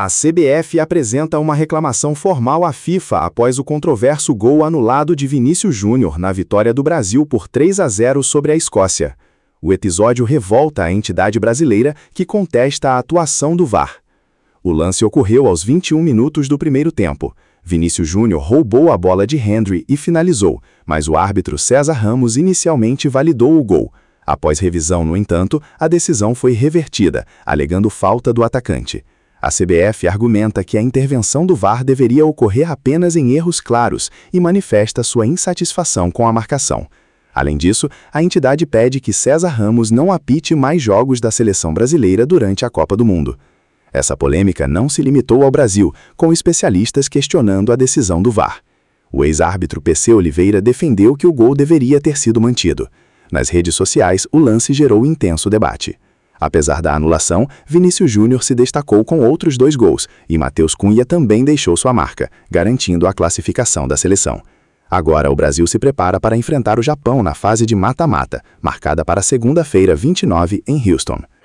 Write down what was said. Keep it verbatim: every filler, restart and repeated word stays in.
A C B F apresenta uma reclamação formal à FIFA após o controverso gol anulado de Vinícius Júnior na vitória do Brasil por três a zero sobre a Escócia. O episódio revolta a entidade brasileira que contesta a atuação do V A R. O lance ocorreu aos vinte e um minutos do primeiro tempo. Vinícius Júnior roubou a bola de Hendry e finalizou, mas o árbitro César Ramos inicialmente validou o gol. Após revisão, no entanto, a decisão foi revertida, alegando falta do atacante. A C B F argumenta que a intervenção do V A R deveria ocorrer apenas em erros claros e manifesta sua insatisfação com a marcação. Além disso, a entidade pede que César Ramos não apite mais jogos da seleção brasileira durante a Copa do Mundo. Essa polêmica não se limitou ao Brasil, com especialistas questionando a decisão do V A R. O ex-árbitro P C Oliveira defendeu que o gol deveria ter sido mantido. Nas redes sociais, o lance gerou intenso debate. Apesar da anulação, Vinícius Júnior se destacou com outros dois gols e Matheus Cunha também deixou sua marca, garantindo a classificação da seleção. Agora, o Brasil se prepara para enfrentar o Japão na fase de mata-mata, marcada para segunda-feira, vinte e nove, em Houston.